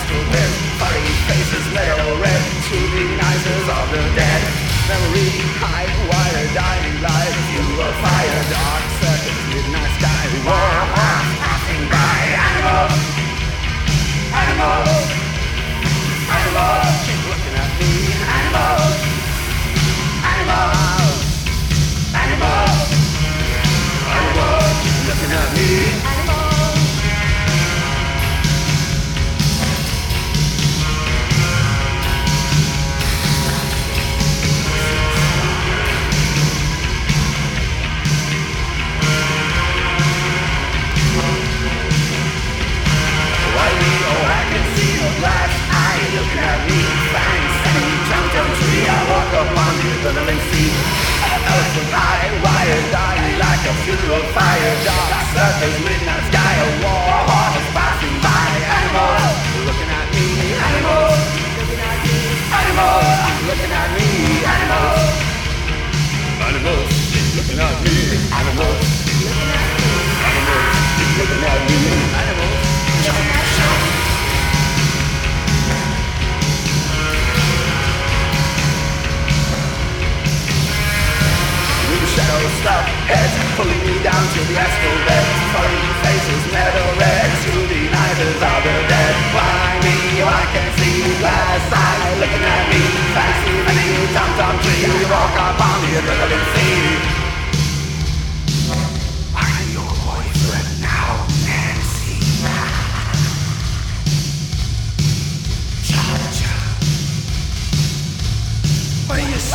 astral bed. Furry faces, metal red, scrutinizers of the dead. Memory, high wire, dying light, fuel of fire, dark circuits, midnight sky, war horns passing by. Animals, animals, animals, keep looking at me. Animals, animals, animals, animals, keep looking at me. Looking at me, fangs, sending jumped on tree. I walk upon the adrenaline sea. Elephant eye, wire, dying like a funeral fire. Dark circles, midnight sky, a war horse is passing by. Animals, looking at me. Animals, looking at me. Animals, looking at me. Animals, animals, looking at me. Animals, looking at me. Animals, looking at me. Animals, jump, jump. Shadow stuff heads pulling me down to the astral bed. Furry faces, metal red, scrutinizers of the dead. Why me? I can see glass eyes looking at me. Fancy me, tom-tom tree. We walk upon the adrenaline sea. I'm your boyfriend now, Nancy. Cha-cha. What do you say?